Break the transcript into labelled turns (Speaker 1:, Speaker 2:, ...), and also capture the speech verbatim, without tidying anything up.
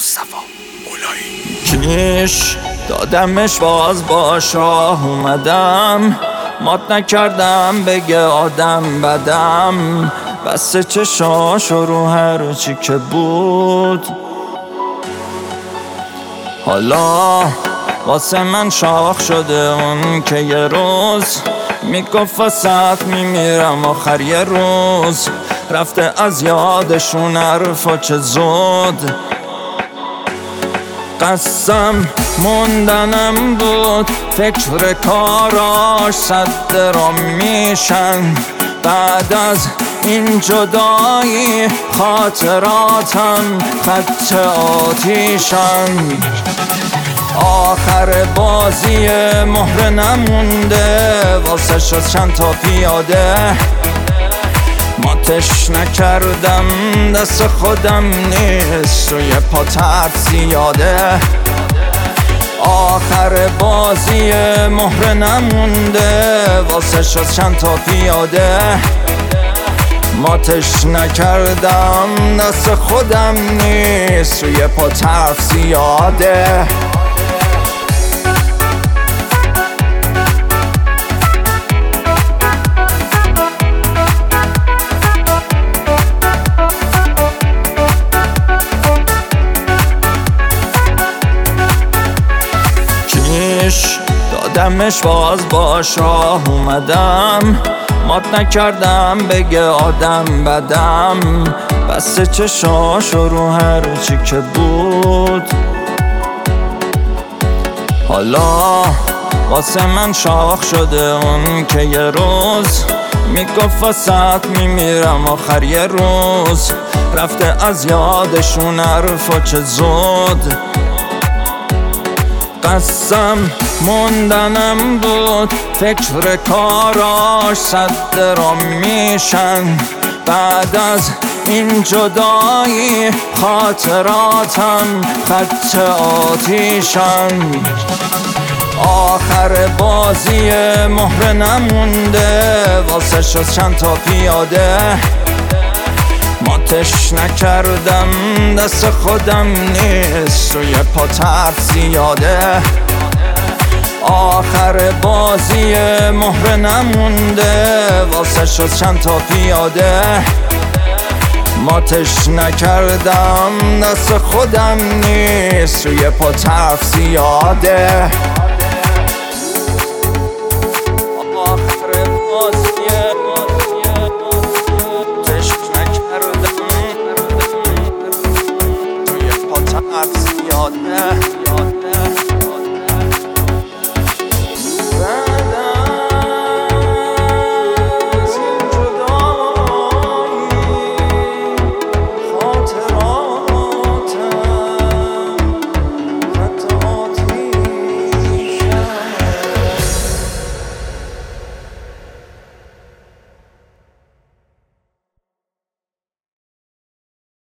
Speaker 1: مصطفی مولایی.
Speaker 2: کیش دادمش باز با شاه اومدم، مات نکردم بگه آدم بدم، بسته چشاشو رو هر چی که بود. حالا واسه من شاخ شده اون که یه روز میگفت واسط میمیرم آخر یه روز. رفته از یادشون حرفا چه زود، قسم موندنم بود فکر کاراش صد درام میشن. بعد از این جدایی خاطراتم خط آتیشن. آخر بازی مهره نمونده واسه شد چند تا پیاده، ماتش نکردم دست خودم نیست روی پا ترس زیاده. آخر بازی مهره نمونده واسه شد چند تا پیاده، ماتش نکردم دست خودم نیست روی پا ترس زیاده. دادمش باز با شاه اومدم، مات نکردم بگه آدم بدم، بسته چشاشو رو هر چی که بود. حالا واسه من شاخ شده اون که یه روز میگفت واسط میمیرم آخر یه روز. رفته از یادشون حرفا چه زود، قسم موندنم بود فکر کاراش صد درام میشن. بعد از این جدایی خاطراتم خط آتیشن. آخر بازی مهره نمونده واسه شد چند تا پیاده، ماتش نکردم دست خودم نیست روی پا ترس زیاده. آخر بازی مهره نمونده واسه شد چند تا پیاده، ماتش نکردم دست خودم نیست روی پا ترس زیاده.
Speaker 1: Yeah.